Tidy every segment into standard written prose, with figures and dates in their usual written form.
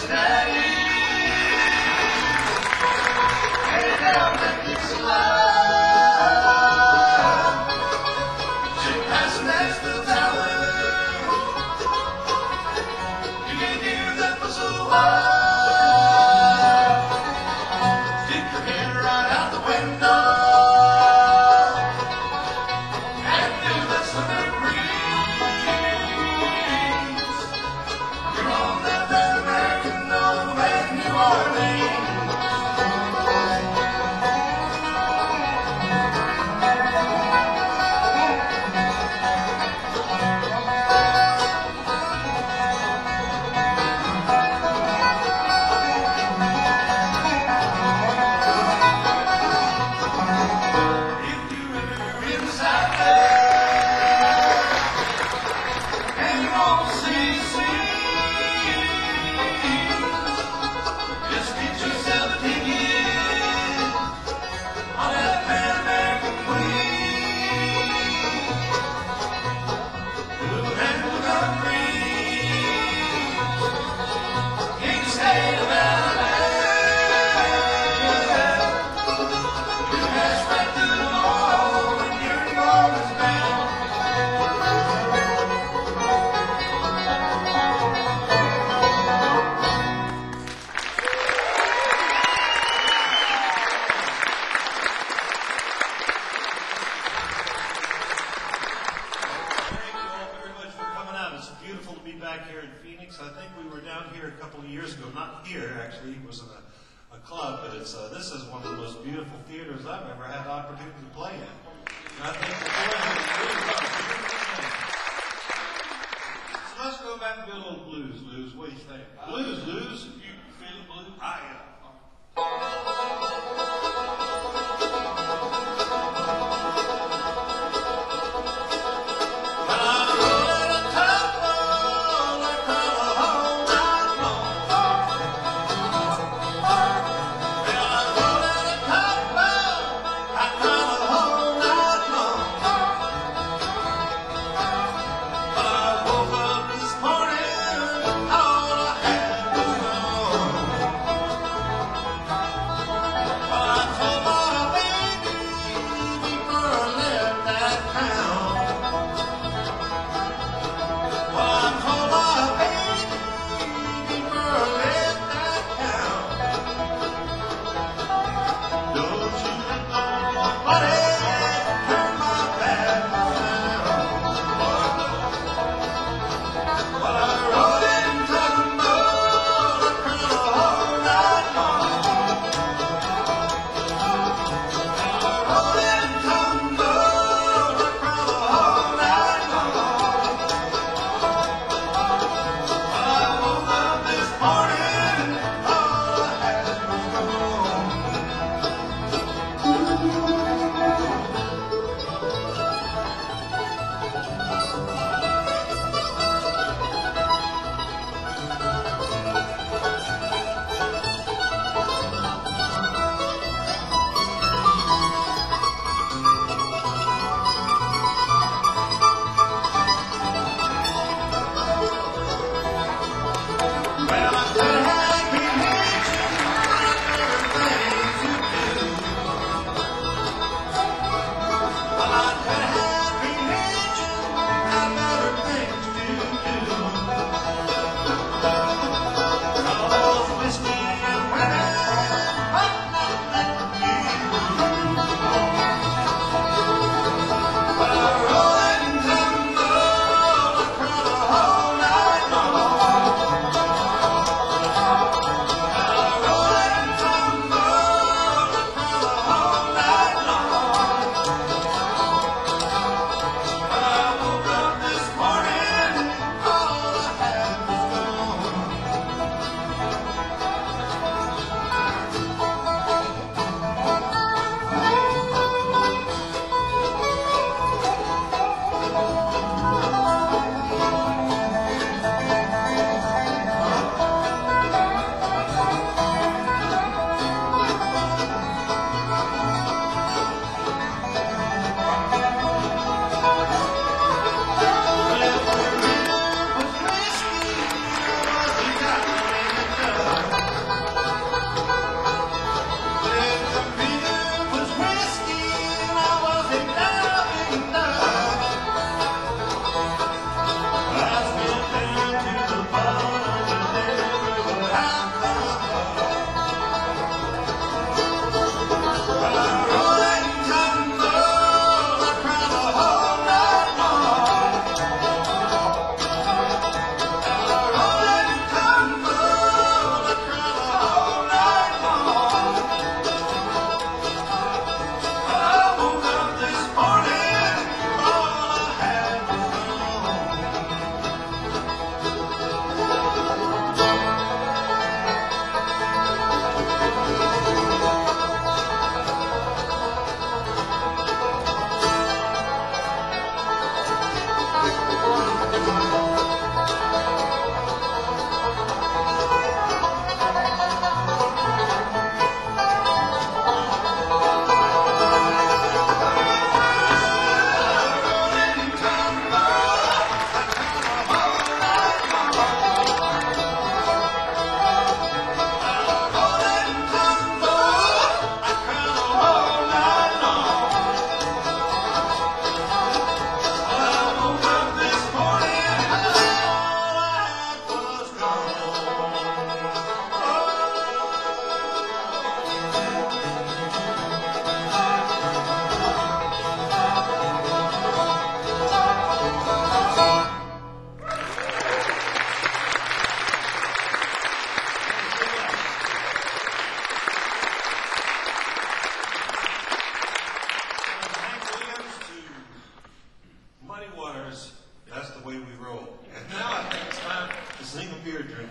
Cincinnati. Hey, down there, Dixieland. Jim Pass Nashville Tower. You can hear that whistle blow. Stick your head right out the window and feel that summer breeze. You're on that American over in New Orleans. Beautiful to be back here in Phoenix. I think we were down here a couple of years ago. Not here, actually. It was in a club, but this is one of the most beautiful theaters I've ever had the opportunity to play in. And I think the playing is really fun. So let's go back and do a little blues, Luz. What do you think? Blues, Luz. You feel the blues? I am. All I had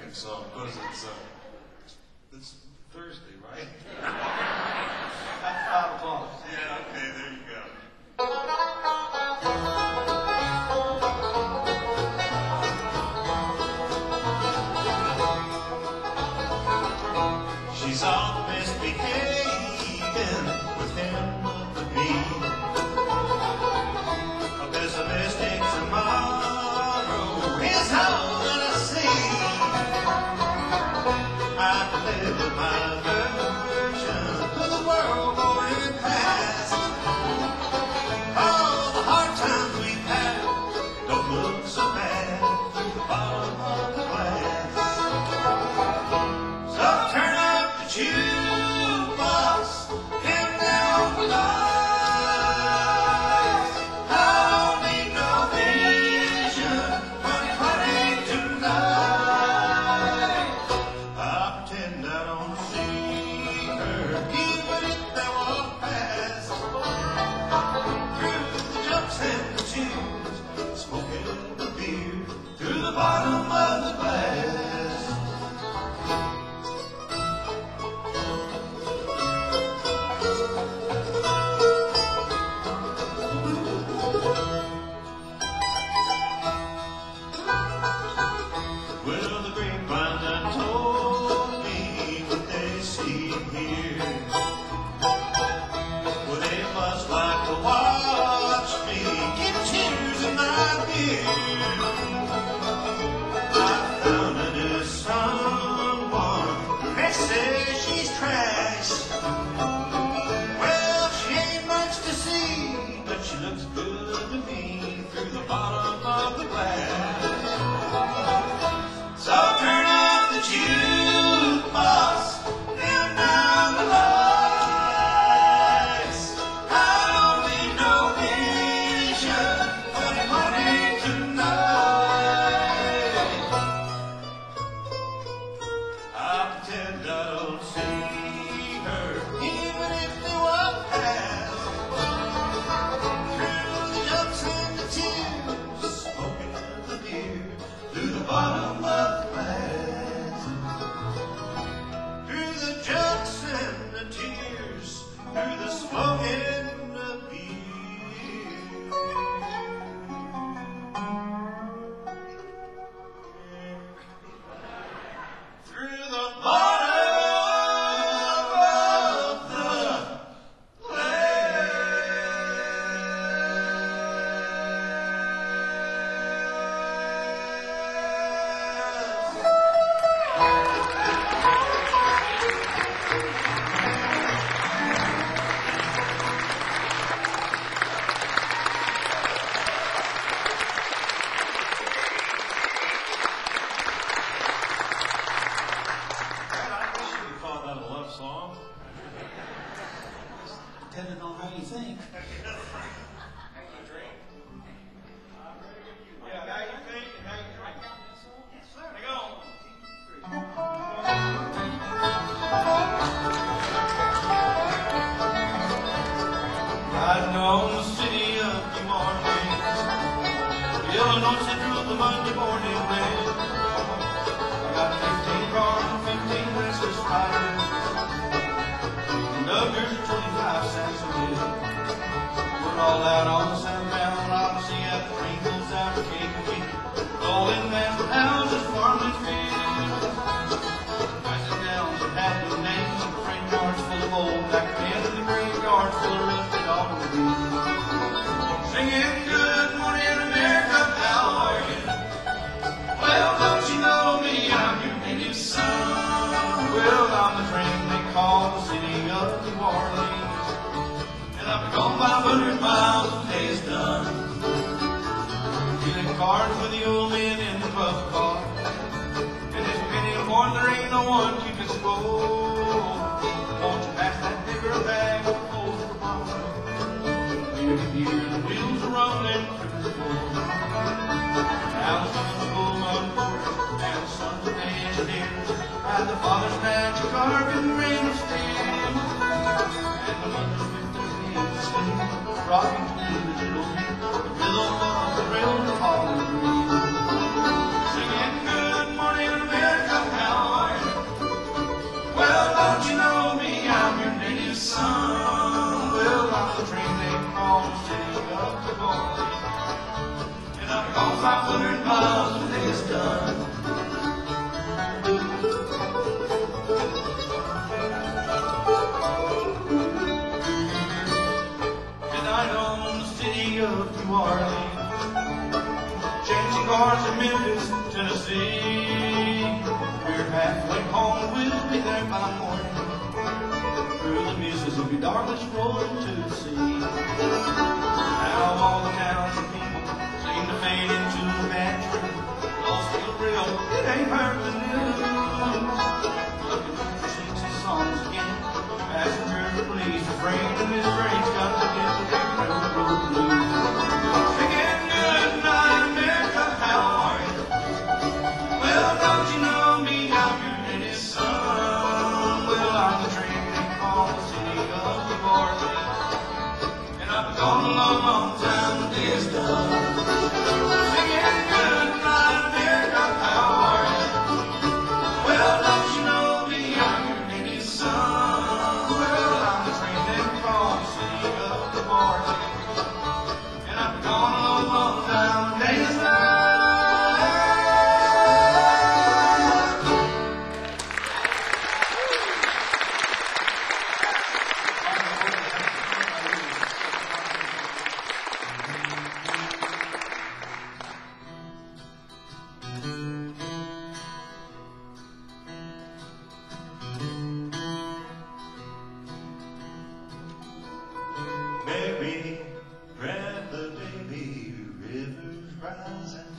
drinking song because it's Thursday, right? At 5 o'clock. Yeah, okay, there you go. She's always behaving with him to me. A pessimistic tomorrow is all that I see. I can live with my version of the world going past. All the hard times we've had don't look so bad through the bottom of the glass. So turn up the jukebox, dim down the lights. I don't need no vision, honey, honey, tonight. I pretend I don't see her, even if they walk past. Through the jumps and the tunes, smoking the beer through the bottom of the glass. Well, the grapevine done told me what they see here. Well, they must like to watch me get tears in my beard. I found a new someone. They say she's trash. Well, she ain't much to see, but she looks good to me through the bottom of the glass. So turn up the jukebox, dim down the lights. I don't need no vision, honey, honey, tonight. I pretend I don't see her, even if they walk past. Through the jumps and the tears, smoking the beer through the bottom of the glass. Through the jumps and the tears, through the smoke and the beer. Through the bottom of the I wish you could call that a love song. Depending on how you think. Yeah, how you think and how you drink. Yes, sir. Hang on. Riding on the city of New Orleans, Illinois Central, the Monday morning rain. I got 15 cars and 15 restless riders, and Duggars are 25 cents a bill. We're all out on the southbound Odyssey at the Pringles out of Kankakee, rolling master houses, farming fields. Passing down that had no names, and freight yards full of old black men, and the graveyards full of rusted automobiles. Singing good morning America, how are you? Well, don't you know me, I'm your native son. Well, I'm the train they call the city of New Orleans, and I've been gone 500 miles, the day is done. Dealing cards with the old men in the pub car, and this penny a horn, there ain't no one keeping score. Won't you pass that bigger bag of coal for mama? You can hear the wheels are rolling through the floor. Now the sons of Bullman Porter and the sons of engineers ride the father's magic carving rain of steel. And the mothers with their hands asleep, rocking to the rhythm of the rail to Holland Green. Singing good morning America, 500 miles when it's done. Midnight on the city of New Orleans, changing cars in Memphis, Tennessee. We're halfway home, we'll be there by morning. Through the Mississippi darkness rolling to the sea. Now all the towns and people seem to fade into the bad truth. Lost the real, it ain't hurt the news. Looking for 60 songs again. Passenger, please refrain, and this train's got to get the big railroad blues. Singing good night, America, how are you? Well, don't you know me, I'm your pretty son. Well, I'm the train that calls the city of New Orleans, and I've been gone a long, long time when it's done. Singing good night, America, how are you? Well, don't you know me, I'm your pretty son. Well, I'm the train that calls the city of New Orleans, and I've been gone a long, long time when it's done. Mary, grab the baby, rivers rising.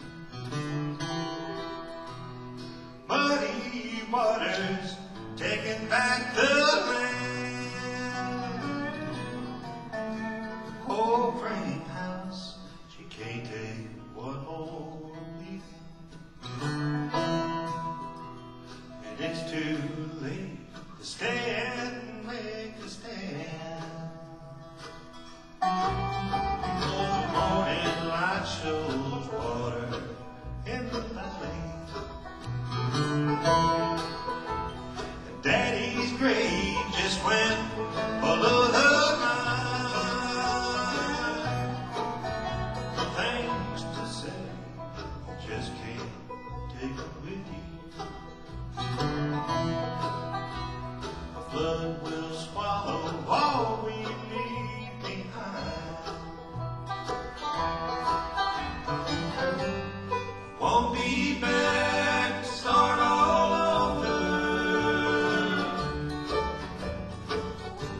Muddy waters taking back the land. Oh, frame house, she can't take one more leaf. And it's too late to stand and make a stand. Before the morning light shows water in the valley, and Daddy's grave just went below the line. Things to say, just can't take it with you. The flood will swallow all we leave behind. Won't be back to start all over.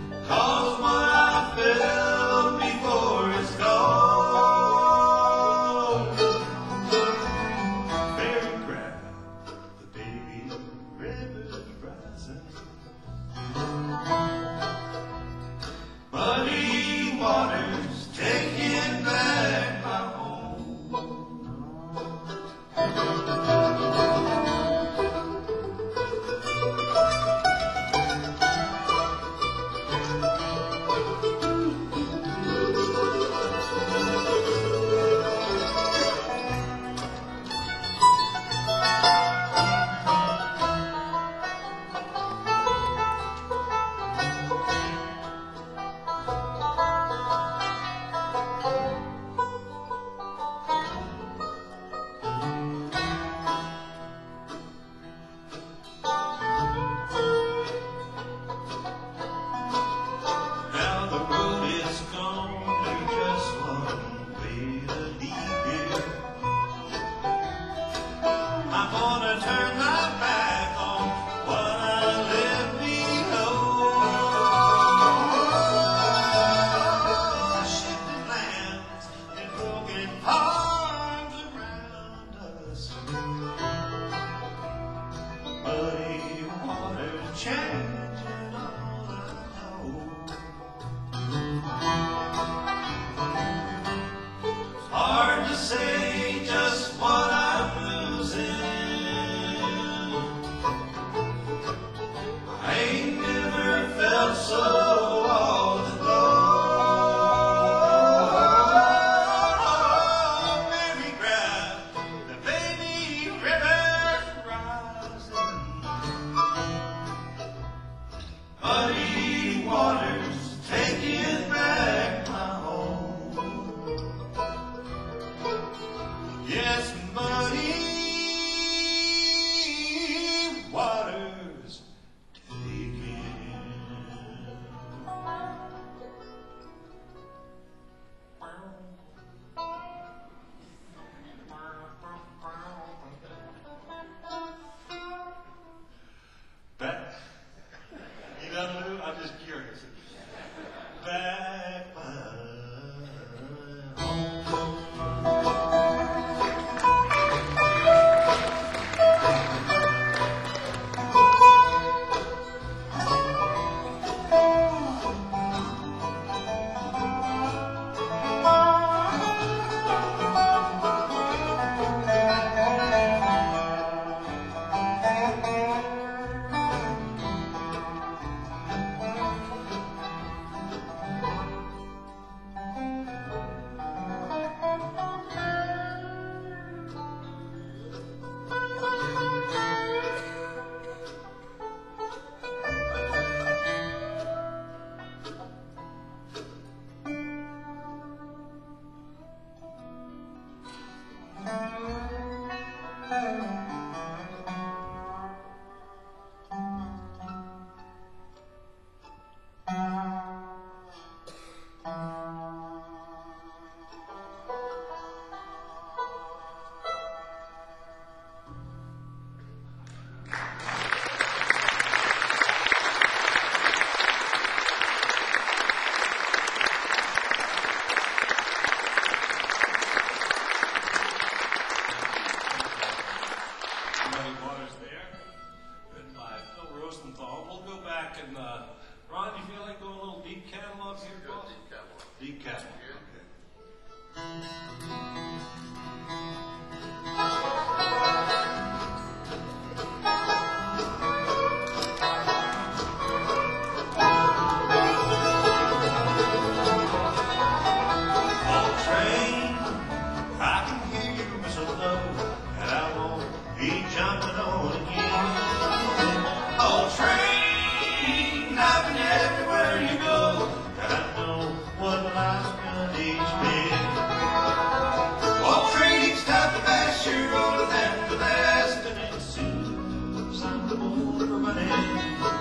running.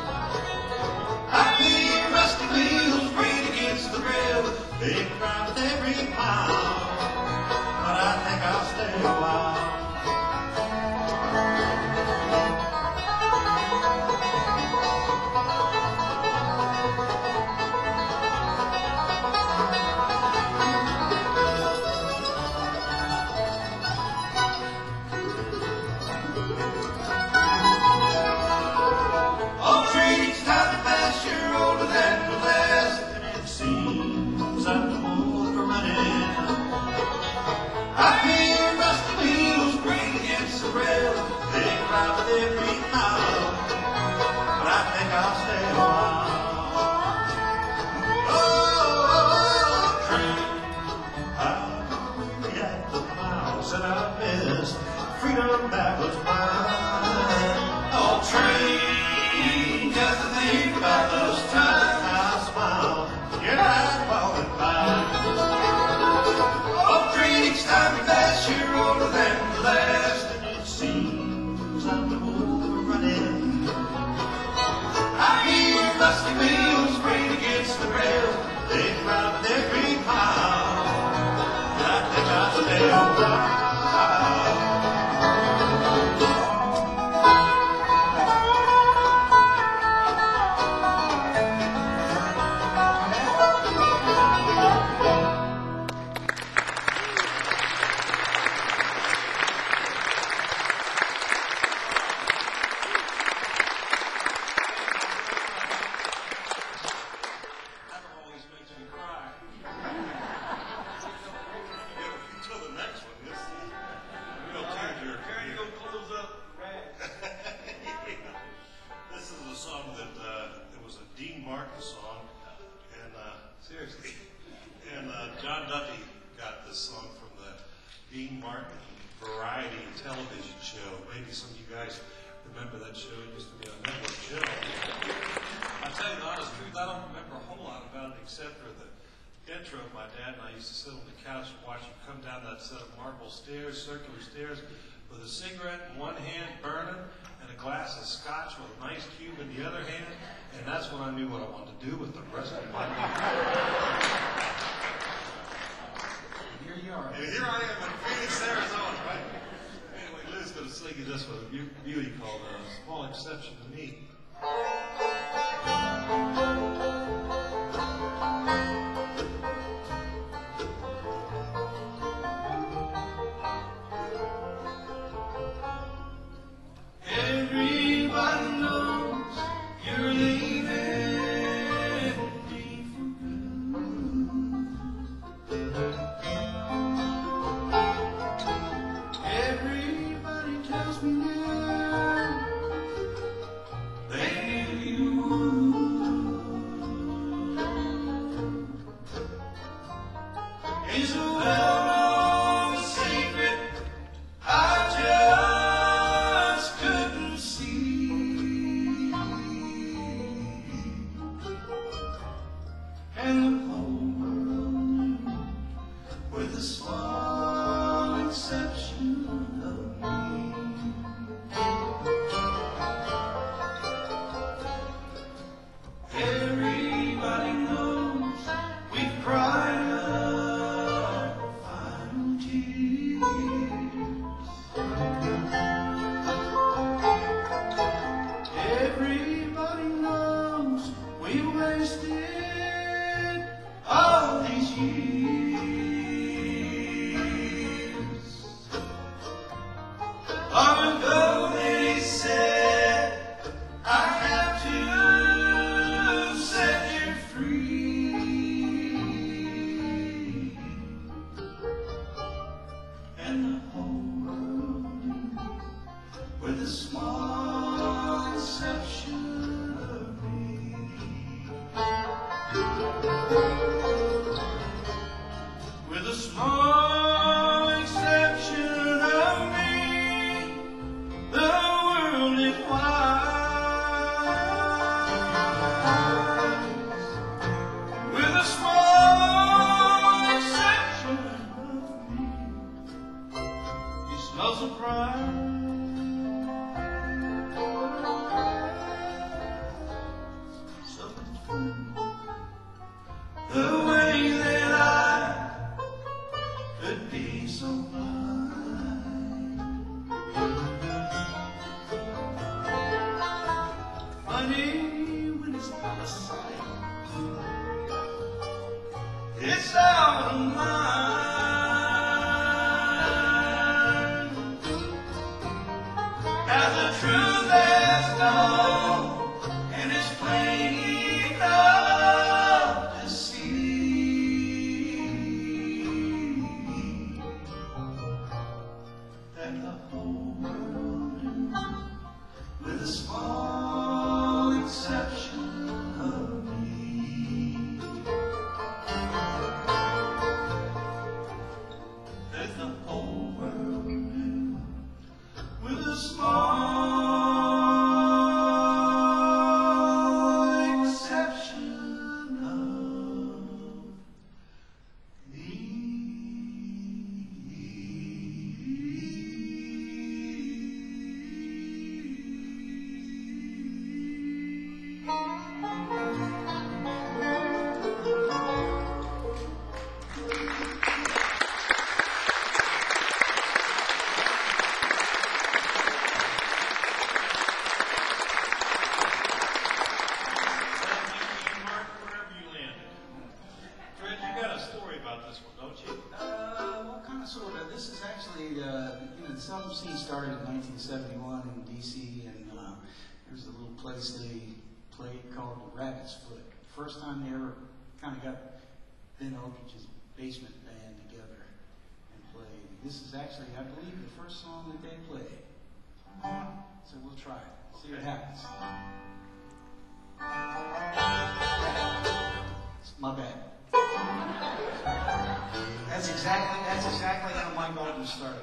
I hear rusty wheels grate against the rail. They cry with every mile, but I think I'll stay a while. Oh, train, each time you pass, you're older than the last, and it seems I'm too old for running. I hear rusty wheels grate against the rail. They cry with every mile, but I think I'll stay a while. Oh, train, I'm really at the miles that I've missed. Freedom that was mine. Oh, train, just to think about those times I smile. Yeah, I call it mine. Oh, train, each time you pass, you're older than the last, and it seems I'm too old for running. I hear rusty wheels grate against the rail. They cry with every mile, and I think I'll stay a while. That always makes me cry. Until the next one, this is a real tearjerker. Carrie, go close up the rags. This is a song that it was a Dean Martin song, and seriously, and John Duffy got this song from the Dean Martin variety television show. Maybe some of you guys remember that show. It used to be on Network Show. I tell you the honest truth, I don't remember a whole lot about it except for the intro. My dad and I used to sit on the couch and watch him come down that set of marble stairs, circular stairs, with a cigarette in one hand burning and a glass of scotch with an ice cube in the other hand. And that's when I knew what I wanted to do with the rest of my life. Here you are. And here I am in Phoenix, Arizona, right? Anyway, Liz is going to sing you this one, a beauty called Small Exception to Me. Everybody knows you're leaving me for good. Everybody tells me now money when it's out of sight. It's out of mind. Now the truth has gone, and it's plain enough to see that the whole world, with a small exception of me, that the whole world knew, with a small exception of Well, kind of, sort of. This is actually, the Seldom Seen started in 1971 in D.C., and there's a little place they played called the Rabbit's Foot. First time they ever kind of got Ben Okich's basement band together and played. This is actually, I believe, the first song that they played. So we'll try it, see what happens. My bad. That's exactly how Mike Oldham started.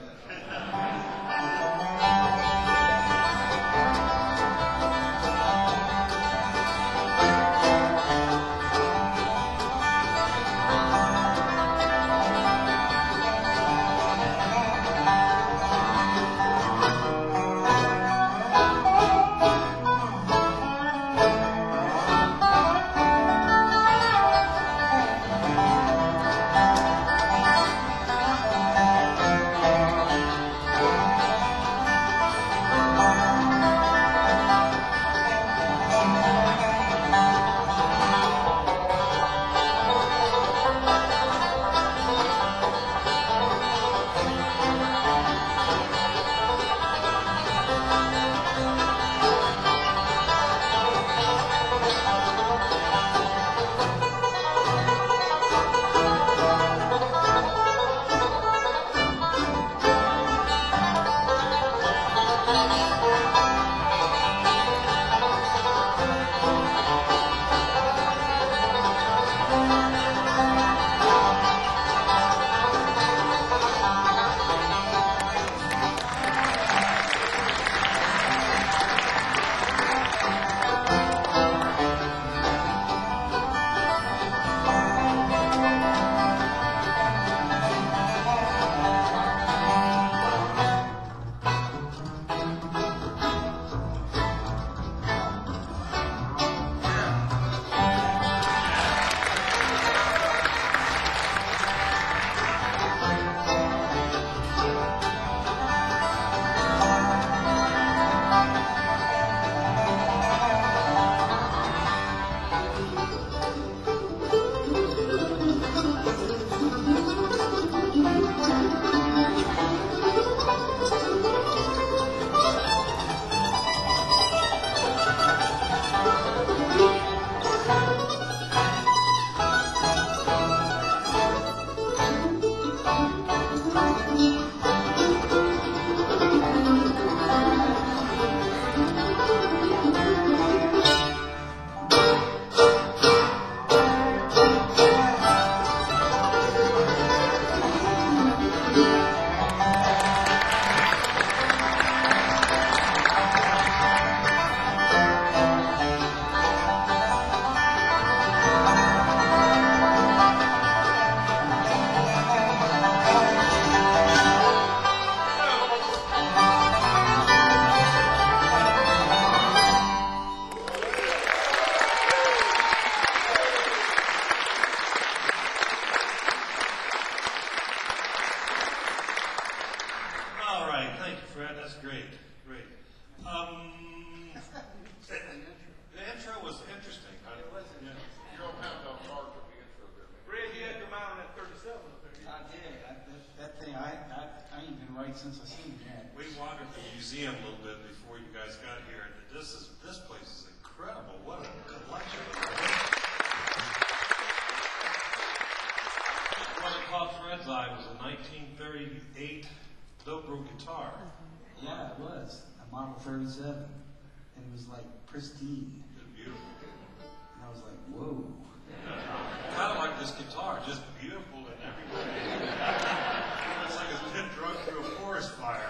1938 Dobro guitar. Yeah, it was a Model 37, and it was like pristine. It's beautiful. And I was like, whoa. Kind of like this guitar, just beautiful in every way. It's like it's been drunk through a forest fire.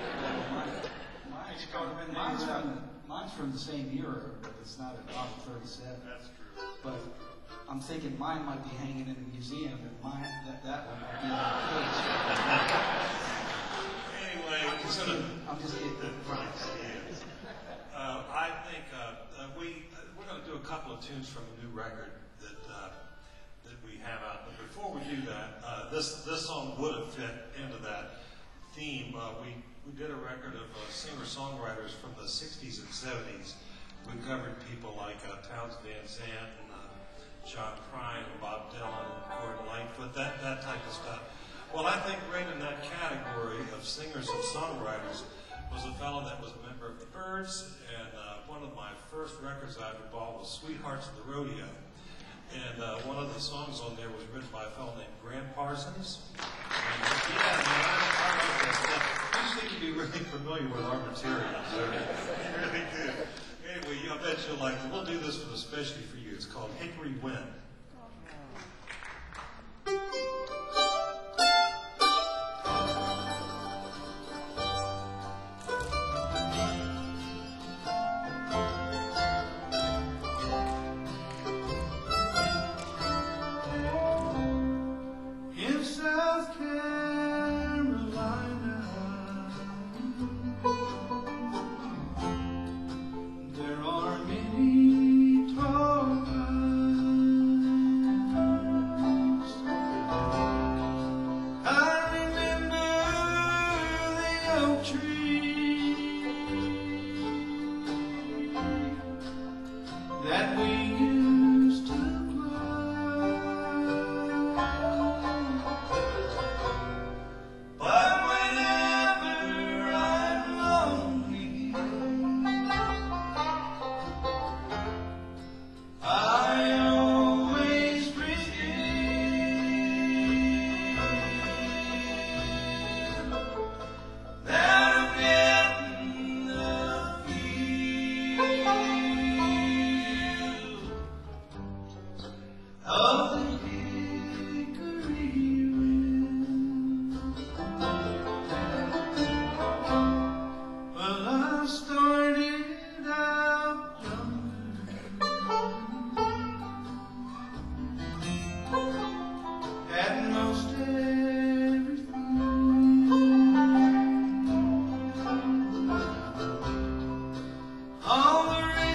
Mine's from the same era, but it's not a Model 37. That's true. But I'm thinking mine might be hanging in a museum, and that one might be in a cage. Anyway, I'm just kidding. I think we're going to do a couple of tunes from a new record that we have out. But before we do that, this song would have fit into that theme. We did a record of singer-songwriters from the 60s and 70s. We covered people like Townes Van Zandt and John Prine and Bob Dylan and Gordon Lightfoot, that type of stuff. Well, I think right in that category of singers and songwriters was a fellow that was a member of the Byrds, and one of my first records I ever bought was Sweethearts of the Rodeo. And one of the songs on there was written by a fellow named Graham Parsons. And, yeah, man, I like that stuff. You seem to be really familiar with our material. So you really do. Anyway, I bet you'll like it. We'll do this one especially for you. It's called Hickory Wind. All the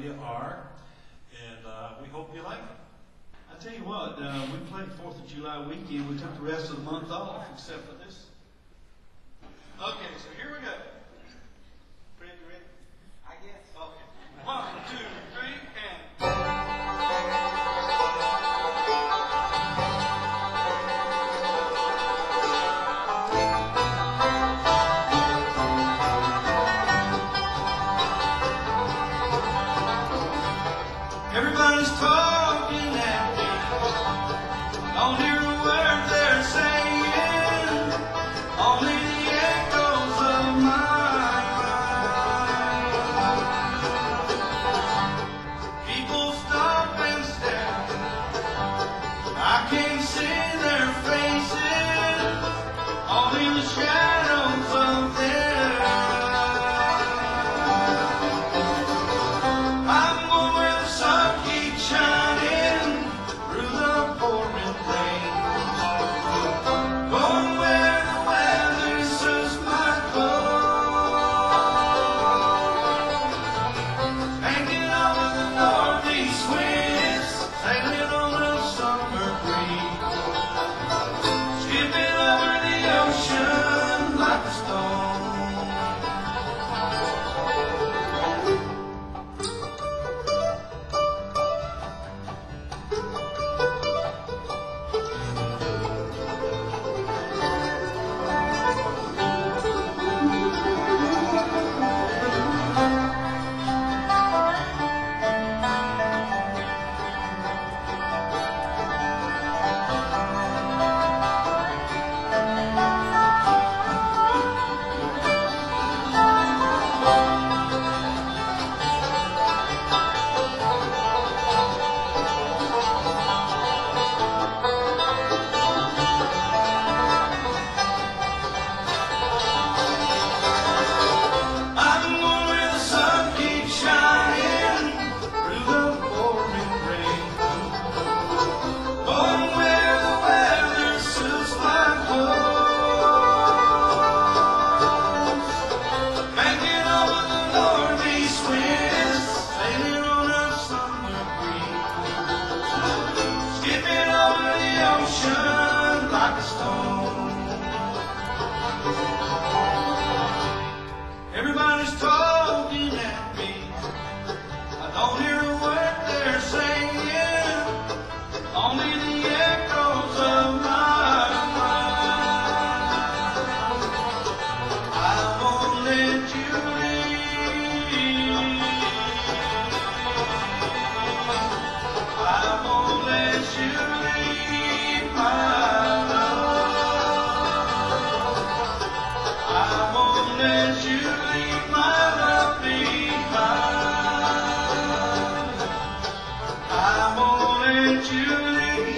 you are, and we hope you like it. I tell you what, we played 4th of July weekend. We took the rest of the month off, except for this. Okay, so here we go. Fred, you ready? I guess. Okay. 1, 2, 3, and. Everybody's talking at me. Don't hear a word they're saying. Only the echoes of my mind. People stop and stare. I can't see their faces. Only the shadows of their eyes. I'm going where the sun keeps shining through the pouring rain. Going where the weather suits my clothes. Hanging over the northeast winds, sailing on a summer breeze. Skipping over the ocean like a stone. I'm going where the sun keeps shining through the pouring rain. Going where the weather suits my clothes. Hanging over the northeast winds, sailing on a summer breeze. Skipping over the ocean like a stone. Everybody's talking at me. I don't hear a word they're saying. Only the echoes of my mind. I won't let you leave. I won't let you leave my love. I won't let you leave my love behind. I won't let you leave.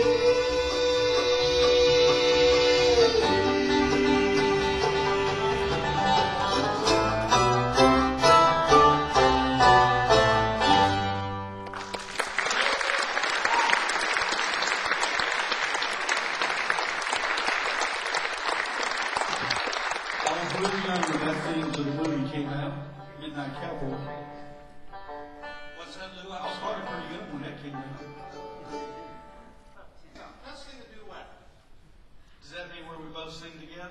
I was really young when that theme to the movie came out, Midnight Cowboy. What's that, Lou? I was probably pretty young when that came out. Let's sing a duet. Does that mean where we both sing together?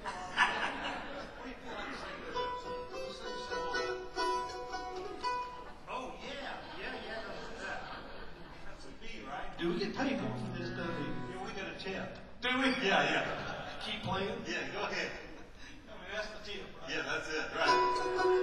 Oh, yeah. That's that. That's a B, right? Do we get paid more for this, does he? Yeah, we got a tip. Do we? Yeah. Keep playing? Yeah, go ahead. I mean, that's the tip, right? Yeah, that's it, right.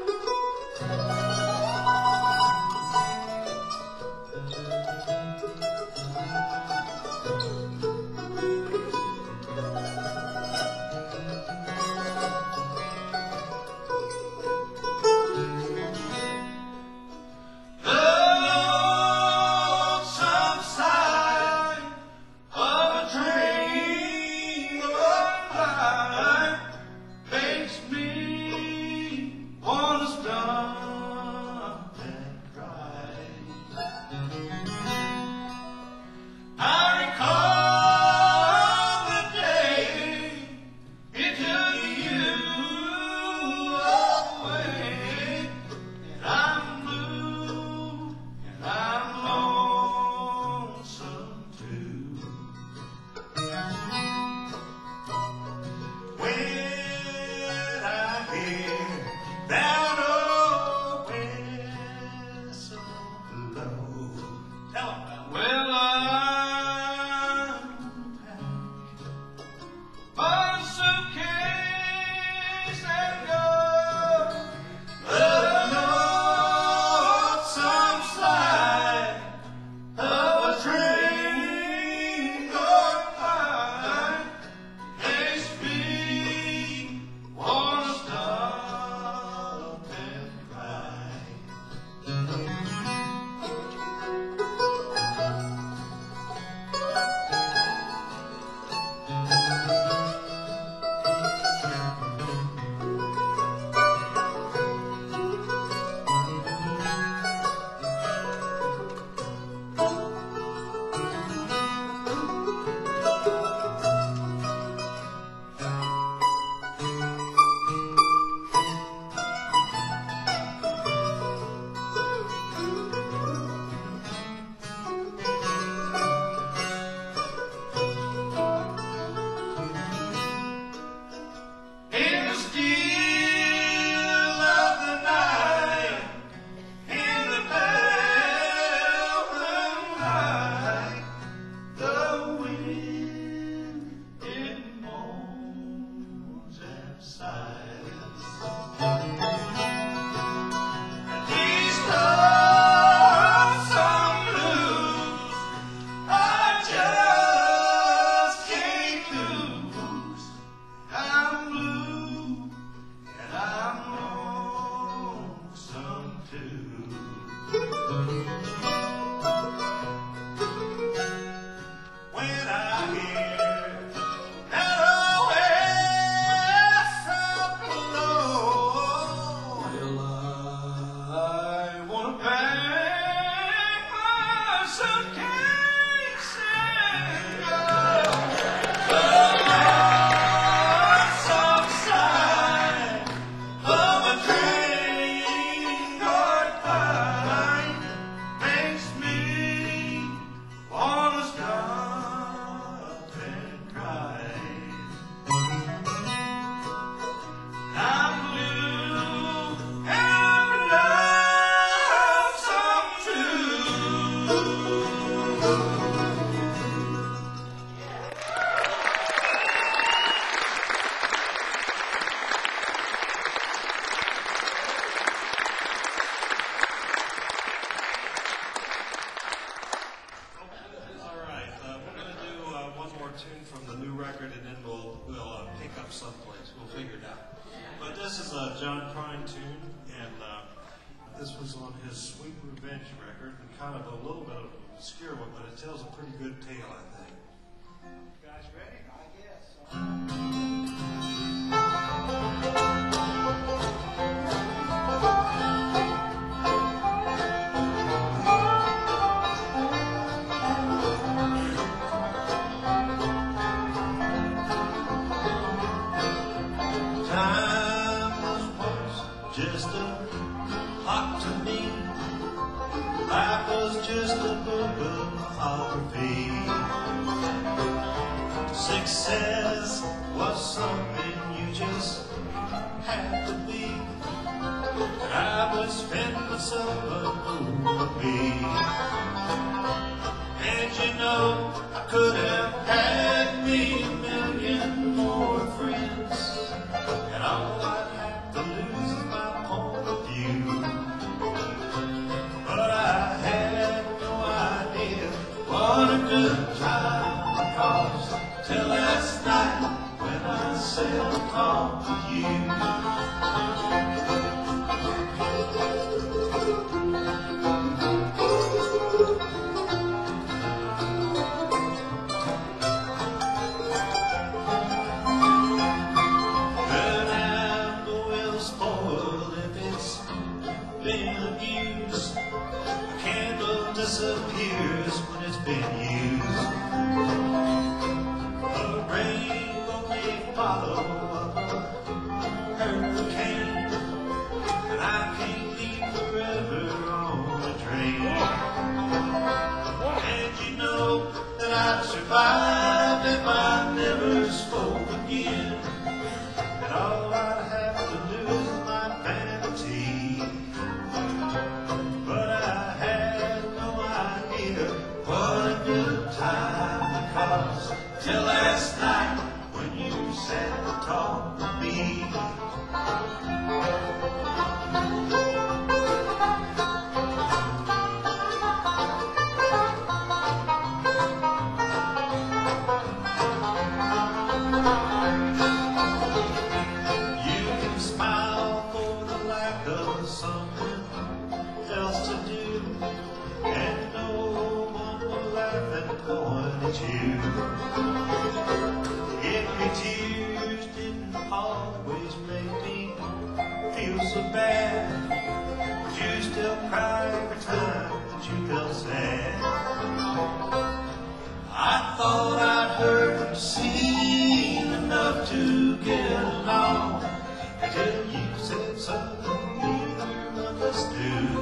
Lonesome side of a train going by makes me tune from the new record, and then we'll pick up someplace. We'll figure it out. But this is a John Prine tune, and this was on his Sweet Revenge record, and kind of a little bit of an obscure one, but it tells a pretty good tale, I think. You guys ready? I guess. Time was once just a clock to me. Life was just a book of biography. Success was something you just had to be. And I would spend myself over me. And you know, I could have had me a million more friends. And all I'd have to lose is my point of view. But I had no idea what a good time it was till last night when I sat and talked with you. Disappears when it's been used. The rain may follow a hurricane, and I can't leave forever on the train. And you know that I'd survive if I never spoke again. And all I'd have to lose is my vanity. But I had no idea what a good time it was till last night when you sat and talked with me. You can smile for the lack of something else to do, and no one will laugh and point at you. If your tears didn't always make me feel so bad, would you still cry every time that you felt sad? I thought I'd heard and seen enough to get along until you said something neither of us knew.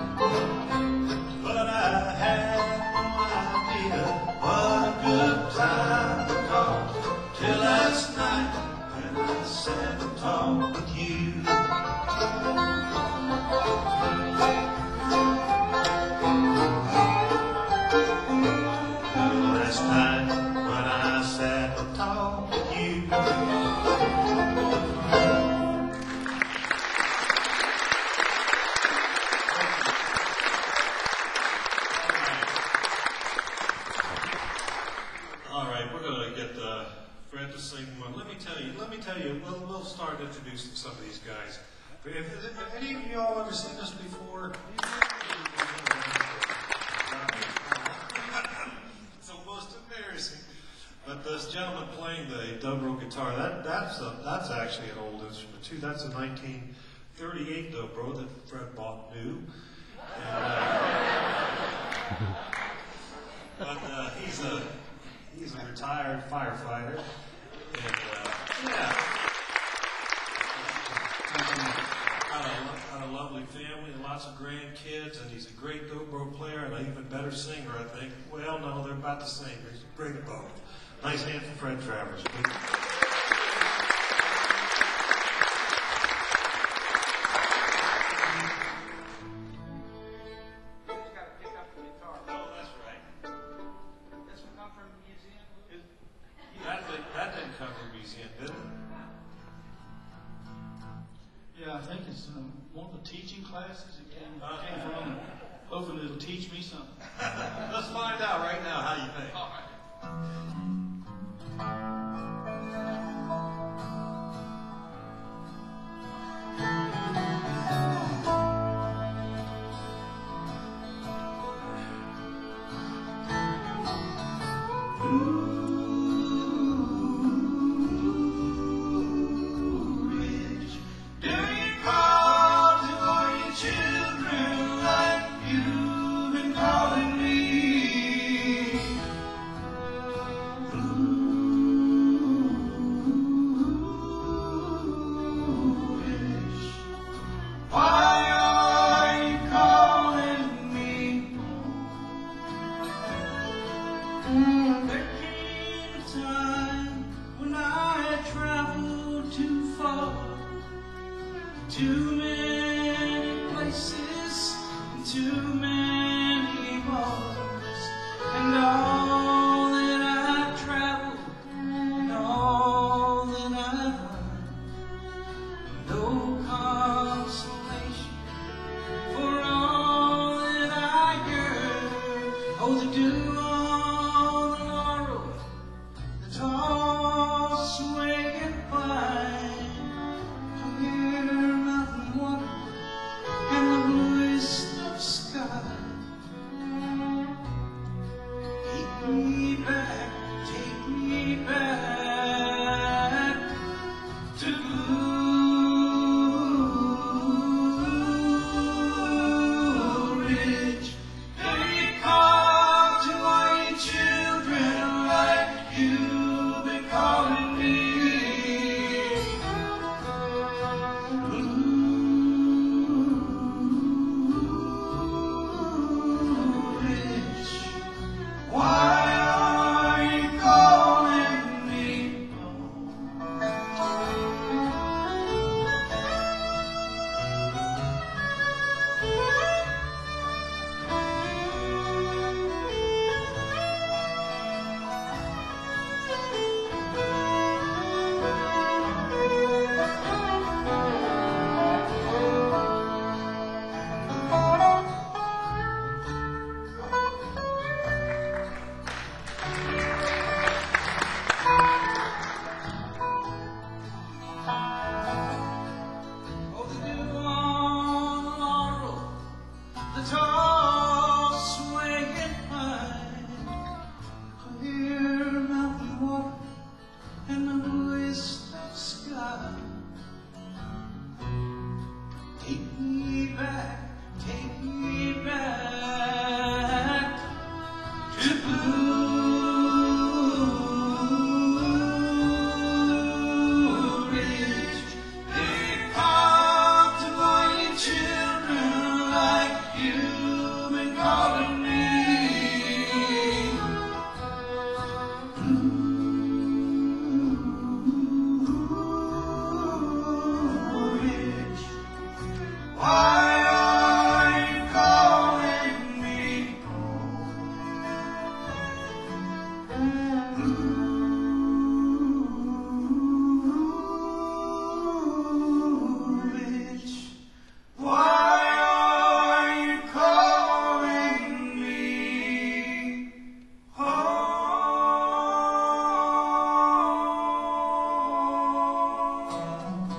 But I had no idea what a good time it was till last night when I sat and talked with you. Last night when I sat and talked with you. All right, we're going to get Fred to sing one. Let me tell you, we'll start introducing some of these guys. Have any of you all ever seen this before? It's almost embarrassing. But this gentleman playing the dobro guitar, that's actually an old instrument too. That's a 1938 dobro that Fred bought new. And, but he's a retired firefighter, and got a lovely family and lots of grandkids, and he's a great dobro player and an even better singer, I think. Well, no, they're about the same. He's great at both. Nice hand for Fred Travers. That didn't come from the museum, did it? Yeah, I think it's one of the teaching classes it came from. Hopefully it'll teach me something. Let's find out right now how you think. All right. time when I traveled too far, too many places, and too many bars, and all that I traveled, and all that I've learned, no consolation for all that I yearn. Oh, the dew on the laurel, the tall swaying pine, I hear mountain water and the bluest of sky. Take me back to Blue Ridge. They come to all you children like you've been calling me. Blue Ridge, why are you calling me? Oh, the dew on the laurel, the tall swaying pine, clear mountain water and the bluest of sky. Take me back to Blue Ridge. They come to all you children like you've been calling me. Blue Ridge, why are you calling me? Blue Ridge, why are you calling me home?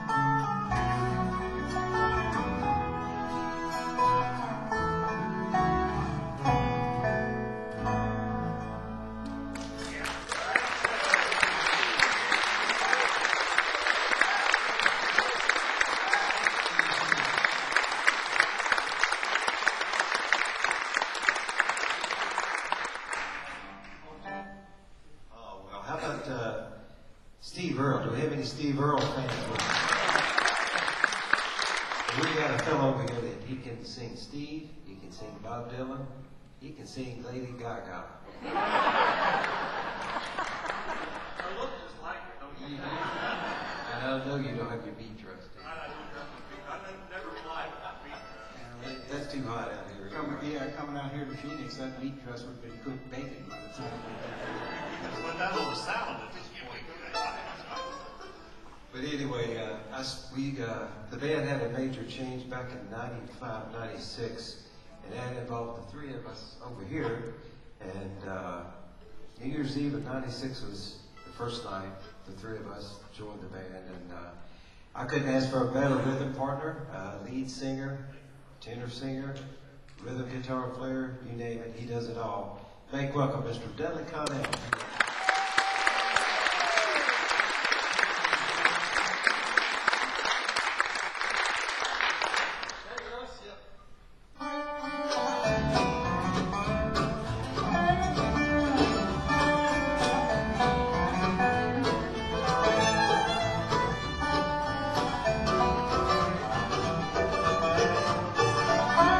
Oh, well, how about Steve Earle? Do we have any Steve Earle fans with us? We got a fellow over here that he can sing Steve, he can sing Bob Dylan, he can sing Lady Gaga. I look just like her, don't You do? And I know you don't have your beat dress. do you? I never fly without being That's too hot out here. Coming out here to Phoenix, that meat dress would have been cooked bacon by the time we Went down on the salad at this point. But anyway, the band had a major change back in 95, 96, and that involved the three of us over here. And New Year's Eve of 96 was the first night the three of us joined the band. And I couldn't ask for a better rhythm partner, lead singer, tenor singer, rhythm guitar player, you name it, he does it all. Make welcome Mr. Dudley Connell.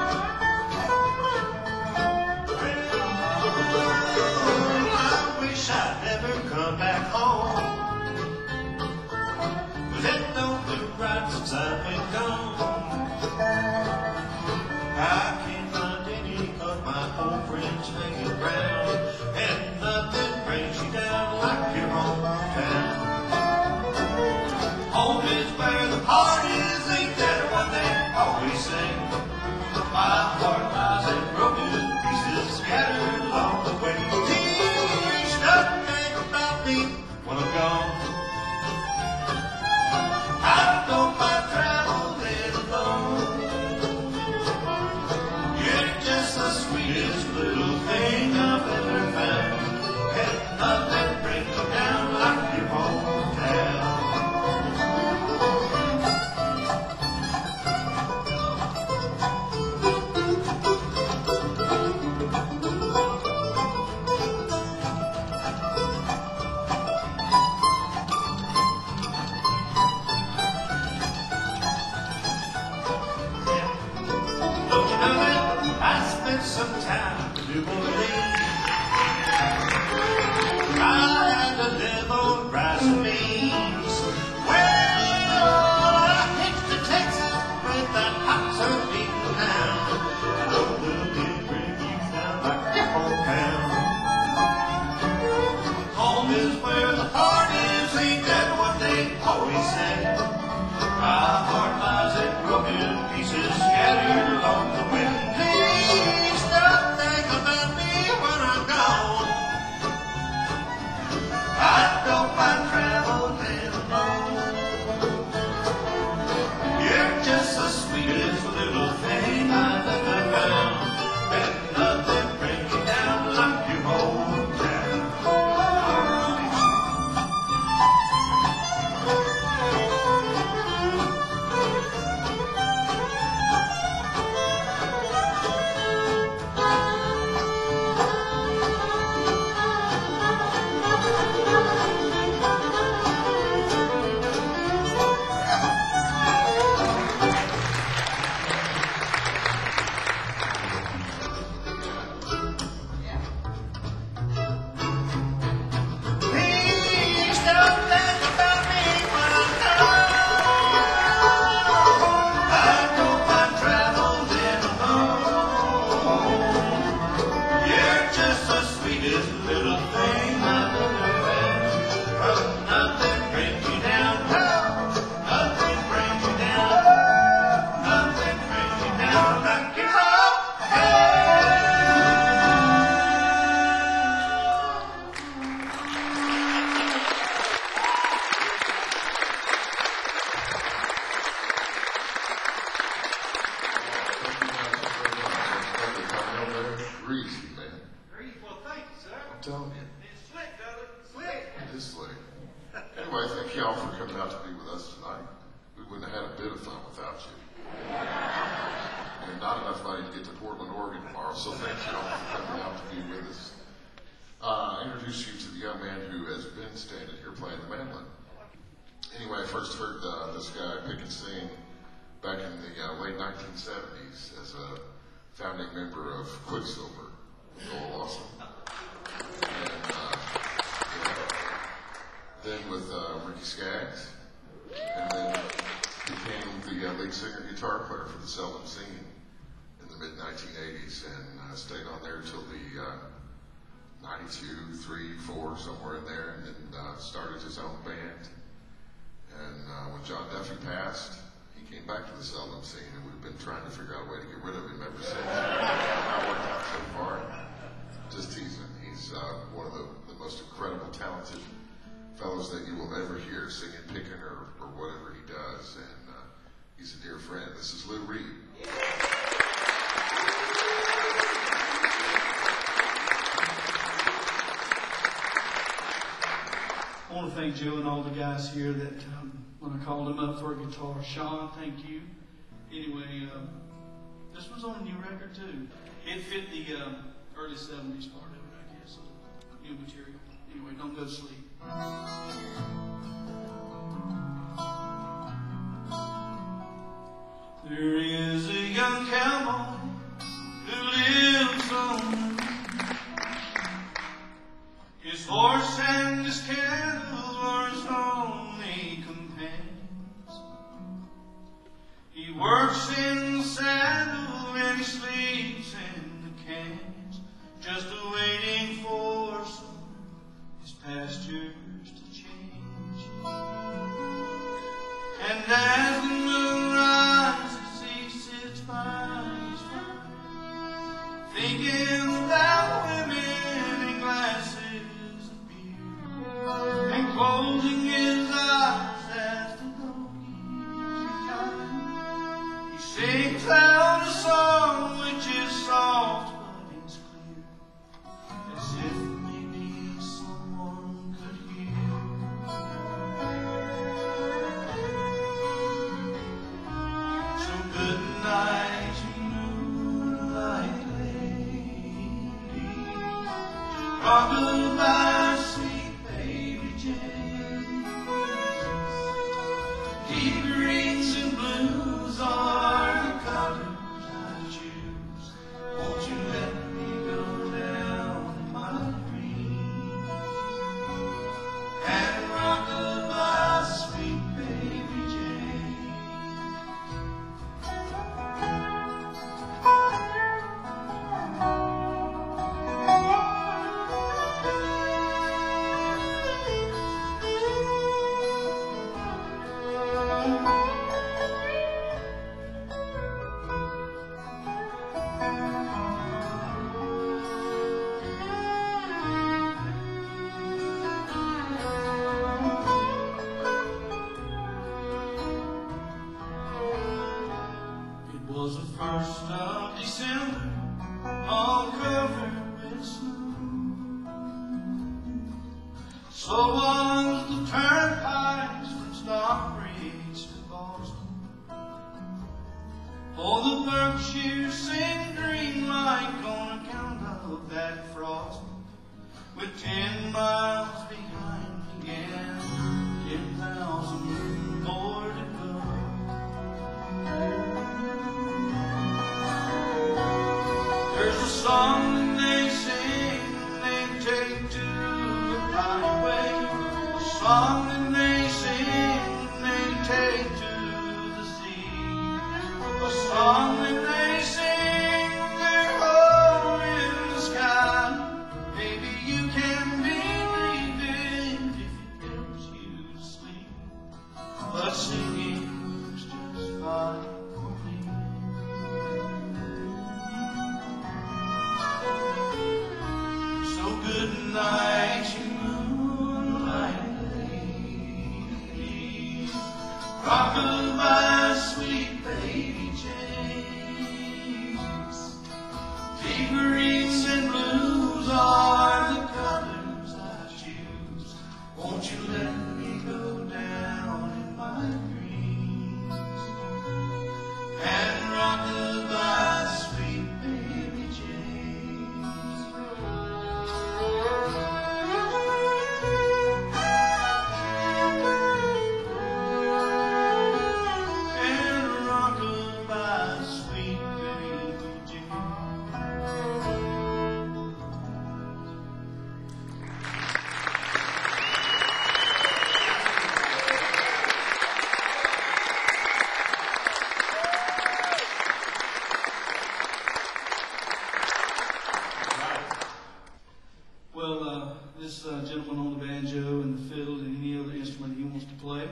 I wish always said, my heart lies in broken pieces scattered along the wind. Please don't think about me when I'm gone. I don't mind traveling alone. You're just the sweetest little thing I've ever found. And nothing brings me down like your hometown. Please don't think about me when I'm gone. I don't mind traveling alone. You're just the sweetest little thing I've ever had. But nothing brings you down. Nothing brings you down. Nothing brings you down like your home. Greasy, man. Well, thank you, sir. I'm telling you, It's slick, brother. Slick. it is slick. Anyway, thank y'all for coming out to be with us tonight. We wouldn't have had a bit of fun without you. And not enough money to get to Portland, Oregon tomorrow, so thank y'all for coming out to be with us. I introduce you to the young man who has been standing here playing the mandolin. Anyway, I first heard this guy pick and sing back in the late 1970s as a founding member of Quicksilver, Joel Lawson. And then with Ricky Skaggs, and then became the lead singer guitar player for the Seldom Scene in the mid-1980s, and stayed on there until the 92, 3, 4, somewhere in there, and then started his own band. And when John Duffy passed, he came back to the Seldom Scene, and we've been trying to figure out a way to get rid of him ever since. Not worked out so far. Just teasing. He's one of the most incredible, talented fellows that you will ever hear singing, picking, or whatever he does. And he's a dear friend. This is Lou Reed. I want to thank Joe and all the guys here that when I called him up for a guitar. Sean, thank you. Anyway, this was on a new record too. It fit the early 70s part of it, I guess. New material. Anyway, don't go to sleep. There is a young cowboy who lives on the range. His horse and his cattle are his only companions. He works in the saddle and he sleeps in the canyons, just waiting for his pastures to change. And as the moon rises, he sits by his fire, thinking about women and glasses of beer, and closing his eyes as the donkeys retire. He sings out a song So was the turnpikes from Stockbridge to Boston. For the Berkshires sing green like on account of that frost. With 10 miles behind me and 10,000 more to go. There's a song that they sing and they take to the highway. A song that they sing and they take to the sea. A song that they sing when they're home in the sky. Maybe you can believe it if it helps you to sleep. But singing works just fine for me. So good night, you moonlight lady. Rock-a-bye, sweet baby James. Deep greens and blues are the colors I choose. Won't you let me go down in my dreams and rock-a-bye, sweet baby James. And rock-a-bye, sweet baby James. Well, this gentleman on the banjo and the fiddle and any other instrument he wants to play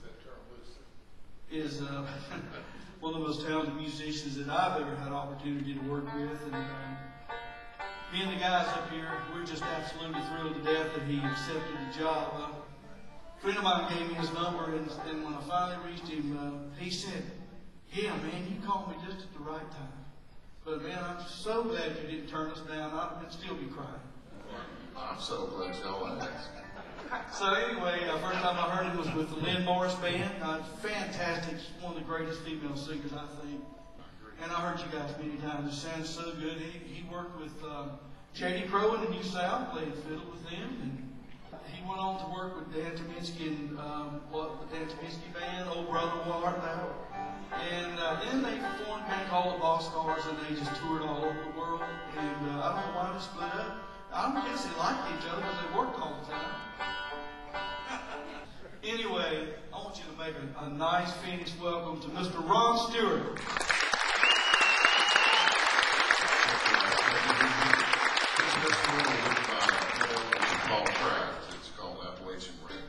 is one of the most talented musicians that I've ever had opportunity to work with. And me and the guys up here, we're just absolutely thrilled to death that he accepted the job. A friend of mine gave me his number, and when I finally reached him, he said, "Yeah, man, you called me just at the right time. But man, I'm so glad you didn't turn us down. I'd still be crying." I'm so glad y'all asked. So anyway, first time I heard him was with the Lynn Morris Band. Fantastic, one of the greatest female singers, I think. And I heard you guys many times. It sounds so good. He worked with J.D. Crowe in the New South, played fiddle with them, and he went on to work with Dan Tominski and the Dan Tominski Band, Old Brother Ward, and then they formed a band called the Boxcars, and they just toured all over the world. And I don't know why they split up. I don't guess they liked each other because they worked all the time. Anyway, I want you to make a nice Phoenix welcome to Mr. Ron Stewart. This is Paul Kraft. It's called Appalachian Rain.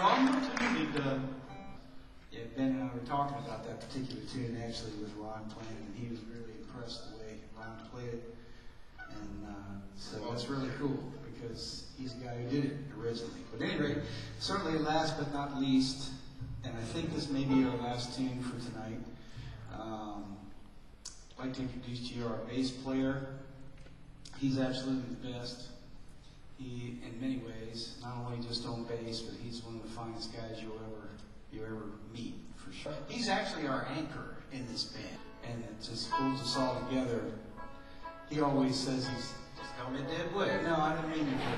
Ron, what tune did Yeah, Ben and I were talking about that particular tune actually with Ron playing, and he was really impressed the way Ron played it. And so that's really cool because he's the guy who did it originally. But at any rate, certainly last but not least, and I think this may be our last tune for tonight, I'd like to introduce to you our bass player. He's absolutely the best. He, in many ways, not only just on bass, but he's one of the finest guys you'll ever meet, for sure. He's actually our anchor in this band, and it just holds us all together. He always says he's... Just tell me a dead way. No, I didn't mean to put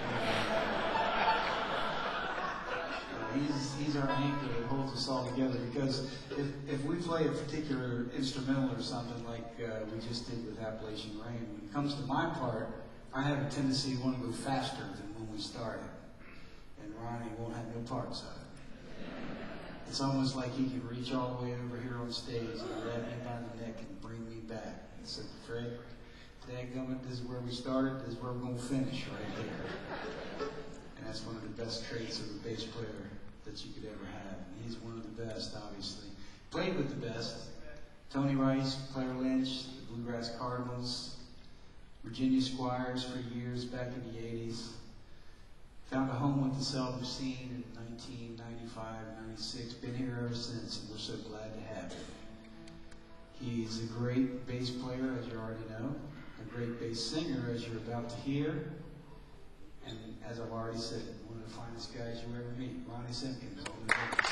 that. He's our anchor that holds us all together, because if we play a particular instrumental or something like we just did with Appalachian Rain, when it comes to my part, I have a tendency to want to go faster than when we started. And Ronnie won't have no parts of it. It's almost like he can reach all the way over here on stage and grab me by the neck and bring me back. And say, Fred, dadgummit, this is where we started, this is where we're going to finish right there. And that's one of the best traits of a bass player that you could ever have. And he's one of the best, obviously. Played with the best. Tony Rice, Claire Lynch, the Bluegrass Cardinals, Virginia Squires for years back in the 80s. Found a home with the Seldom Scene in 1995, 96. Been here ever since, and we're so glad to have him. He's a great bass player, as you already know. A great bass singer, as you're about to hear. And as I've already said, one of the finest guys you ever meet, Ronnie Simpkins. On the bass.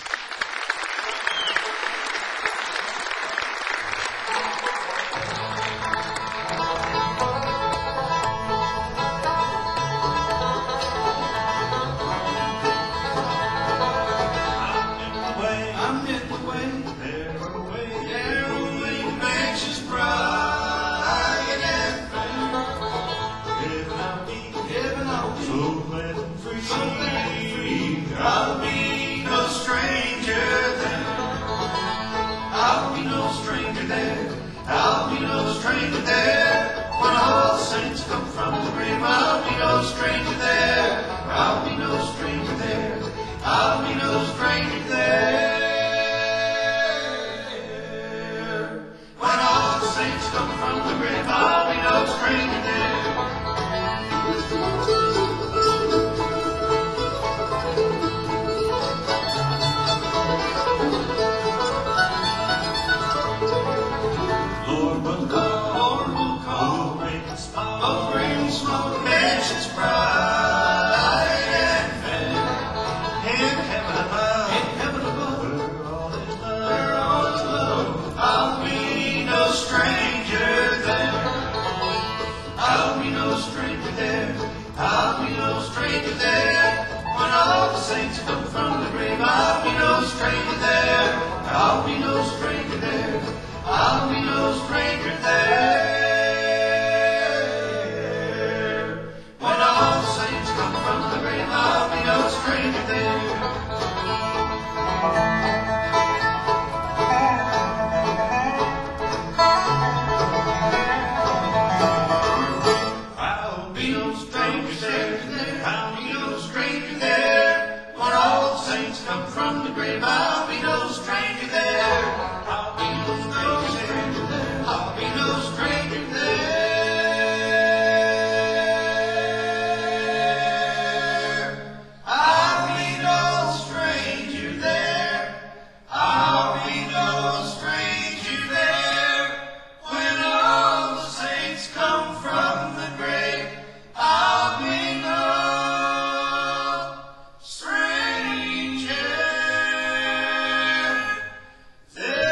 There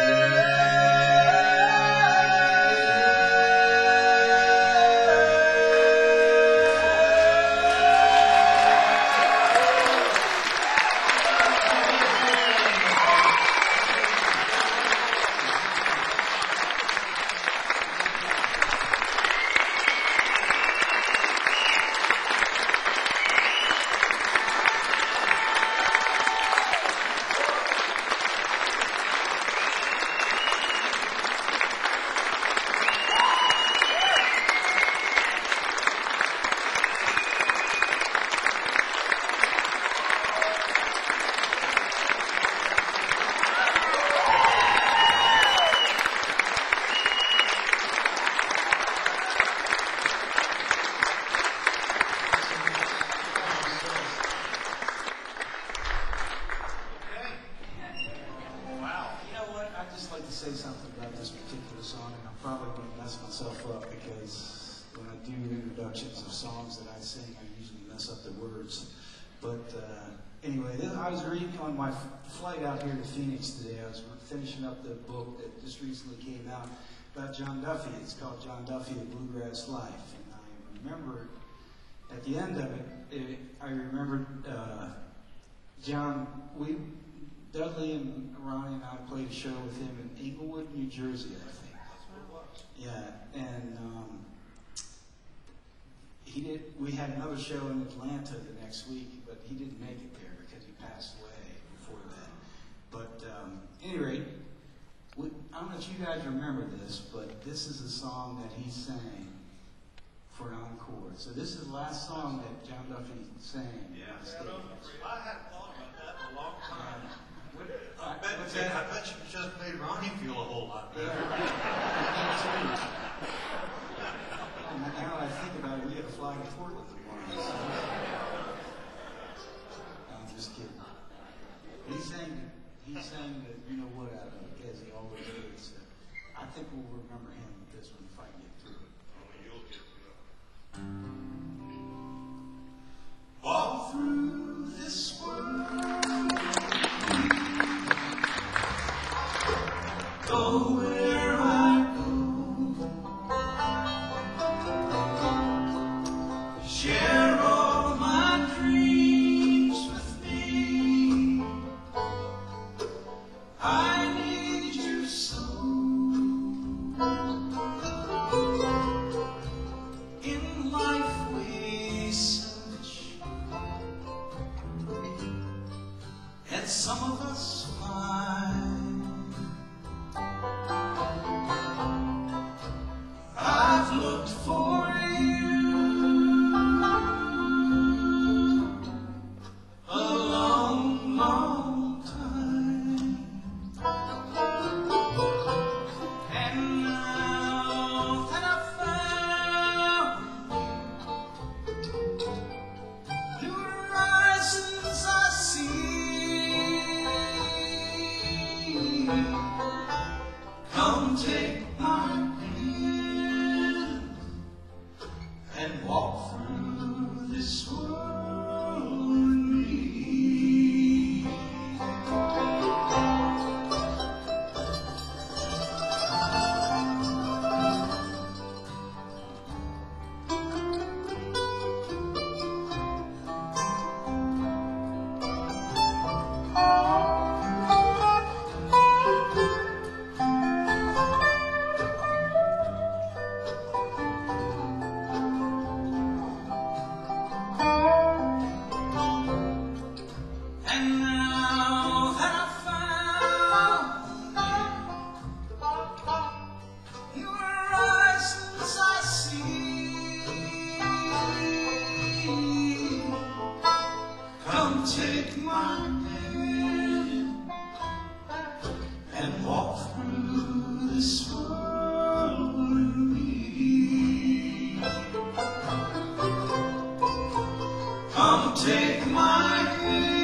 sing, I usually mess up the words. But anyway, I was reading on my flight out here to Phoenix today. I was finishing up the book that just recently came out about John Duffy. It's called John Duffy, The Bluegrass Life. And I remember at the end of it, I remembered Dudley and Ronnie and I played a show with him in Englewood, New Jersey, I think. Yeah, and we had another show in Atlanta the next week, but he didn't make it there because he passed away before that. But at any rate, I don't know if you guys remember this, but this is a song that he sang for an encore. So this is the last song that John Duffy sang. Yeah, on stage. I hadn't thought about that in a long time. I What's bet that? you just made Ronnie feel a whole lot better. Now that I think about it, we had to fly to Portland tomorrow. So. I'm just kidding. He sang the you know what out of it, as he always did. So I think we'll remember him with this one if I get through it. You'll get to All through this world, go where I go, share all my dreams with me. I need you so. In life we search, and some of us find. I've looked for you a long, long time, and now that I've found new horizons I see. Come take my hand and walk through this world with me. And now that I've found new horizons I see, come take my hand and walk through this world with me. Come take my hand